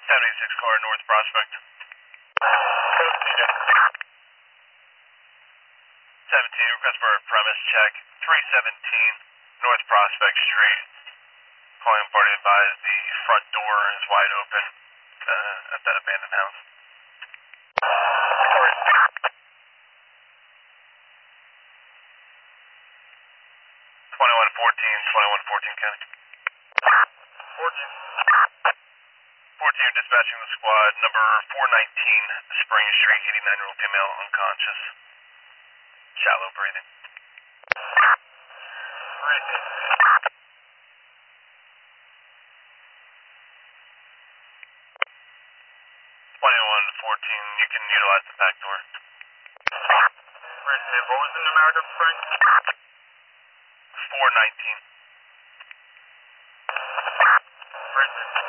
76 car, North Prospect. 17, request for a premise check. 317 North Prospect Street. Calling party advised the front door is wide open at that abandoned house. 2114 County. 14 dispatching the squad, number 419 Spring Street, 89-year-old female, unconscious. Shallow breathing. 2114, you can utilize the back door. What was the numeric of Spring? 419.